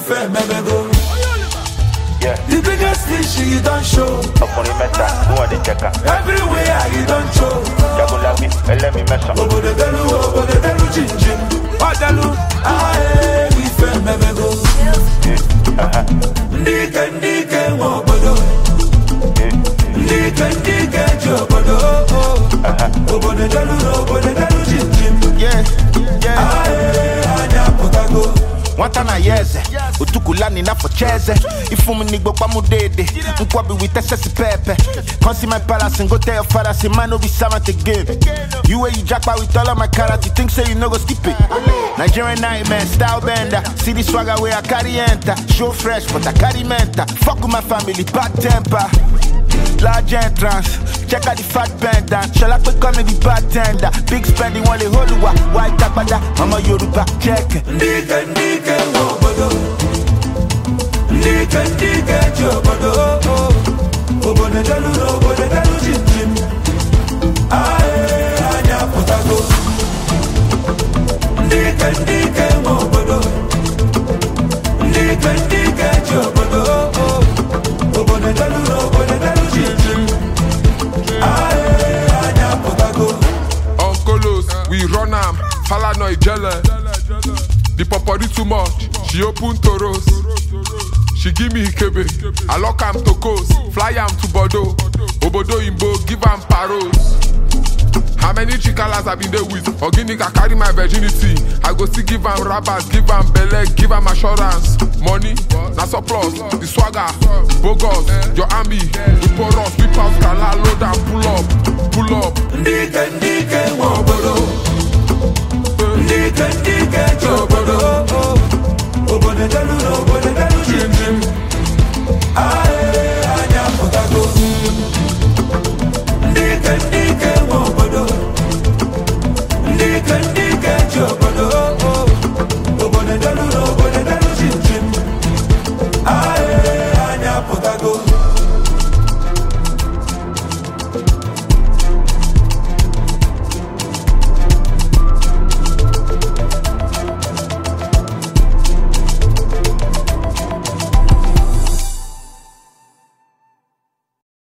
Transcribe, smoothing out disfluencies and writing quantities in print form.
fair, go. The biggest fish you don't show. Everywhere you don't show. Obodo delu chin. Odalu, we fair, go. Ndike obodo. Ndike jobodo. Obodo delu chin. Yeah. Anya potago. Wantana yeze, utukulani na focheze. Ifumi nigbo kwa mudede, nkwabi witese pepe. Consi my palace and go tell your father, say man no be servant again. You where you jackpot with all of my carrots, you think say you no go skip it. Nigerian nightmare, style bender. See the swagger where I carry enter. Show fresh, but I carry mental. Fuck with my family, bad temper. Large entrance, check out the fat pendant. Shall I quick comedy bartender? Big spending while they hold you up. White tapada, mama Yoruba, check. Ndike obodo. Ndike jobodo. Obodo delu chin. Anya potago. Ndike obodo. Ndike jobodo. Obodo delu we run am, Fala no jelle. The popori too much, she open toros. She give me Ikebe, I lock am to coast, fly am to Bordeaux. Obodo imbo, give am paros. How many chikalas I been there with? Organic, I carry my virginity. I go still give am rabbits, give am belle, give am assurance. Money, na surplus, the swagger, bogus, your army. We pour us, we pass, kala, load and pull up. Ndike obodo. Ndike jobodo. Obodo delu chin. Anya potago. Ndike obodo. Ndike jobodo. Obodo delu chin. Anya potago.